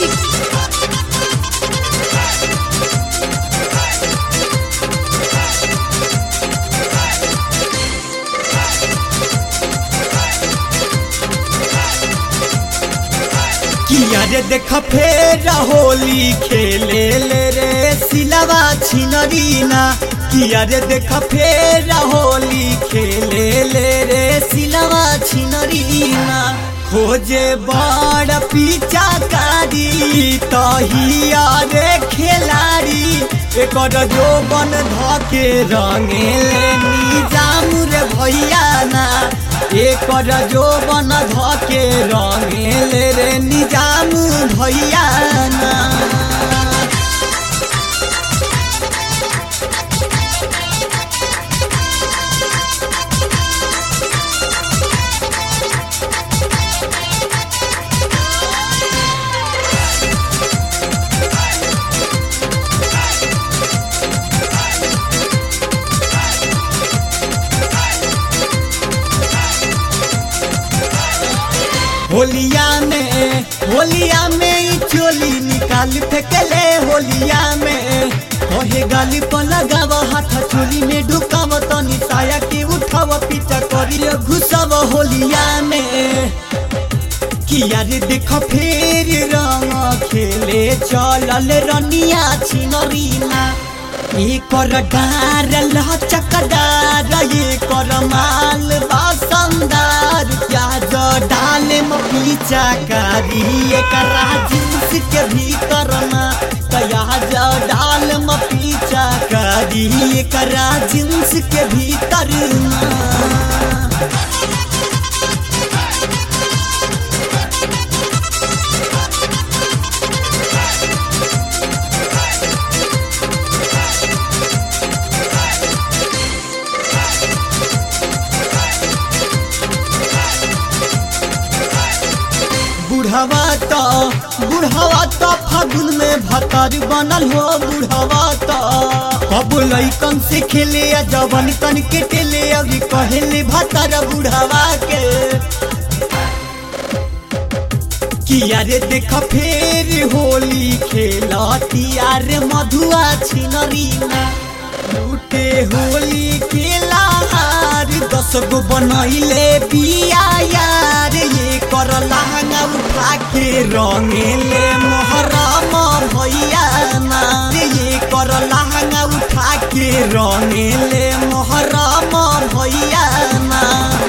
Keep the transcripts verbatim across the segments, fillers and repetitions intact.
Music. किया रे देख फेर होली खेले ले रे सिलवा छिनरीना। किया रे देख फेर होली खेले ले रे सिलवा छिनरीना। खोजे बड़ पीछा कारी तहिया रे खिलाड़ी एकर जो बन धके रंगे ले निजाम रे भैया ना। एकर जो बन धके रंगे ले रे निजाम भैया ना। होलिया में होलिया में चोली निकाल फेंकले। होलिया में कहे गाली पर लगाव हाथ चोली में ढुकाव तनी साया के उठाव पीछा करिए घुसाव। होलिया में किया रे देख फेर रंग खेले चलल रनिया छिनरीना। एकर डार लचकदार एकर माल बासंदार। प्याज डाल में पीछा कारी एकरा जींस के भीतर ना। प्याज डाल में पीछा कारी एकरा जींस के भीतर ना। बुढ़वा तो बुढ़वा तो फागुन में भतर बनल हो। बुढ़वा तो अब लइकन से खेले जवन तन के टेले अभी कहले भतर बुढ़वा के। किया रे देख फेर होली खेलतिया रे मधुआ छिनरीना। लूटे होली के लहार दस गो बनैले बिया यार। ये कर लहंगा उठा के रंगेले मोहरम भैया ना। ये कर लहंगा उठा के रंगेले मोहरम भैया ना।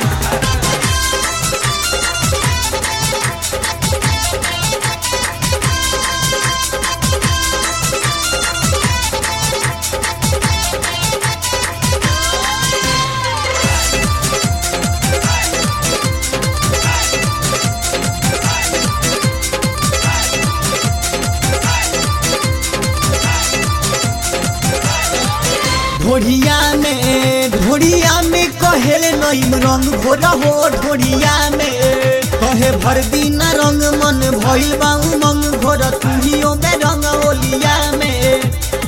ढोड़िया में ढोड़िया में कहे नईम रंग घोरा हो। ढोड़िया में कहे भर दिन रंग मन भइल बा उमंग घोर तुहियो में रंग। होलिया में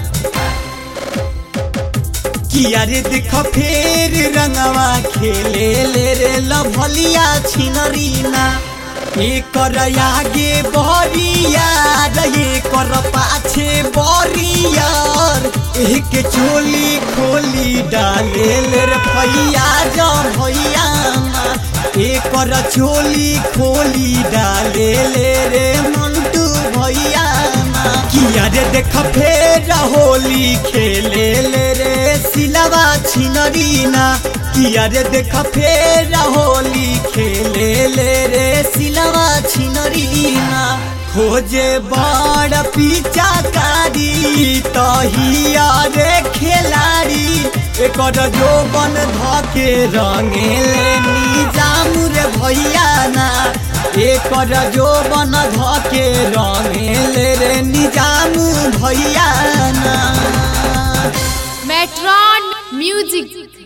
किया रे देख फेर रंगवा खेले ले रे लभलिया छिनरीना। एकर आगे बरियार एकर पाछे बरियार। एक चोली खोली डाले ले रे भैया जा भैया ना। एकर चोली खोली डाले ले रे मंटू भैया ना। किया रे देख फेर होली खेले ले रे सिलवा छिनरीना। किया रे देख फेर होली खेले ले रे सिलवा छिनरीना। खोजे बड़ पीछा कारी तहिया रे खिलाड़ी एकर जो बन धके रंगे ले निजाम रे भैया ना। एकर जो बन धके रंगे ले रे निजाम भैया ना। Metron music.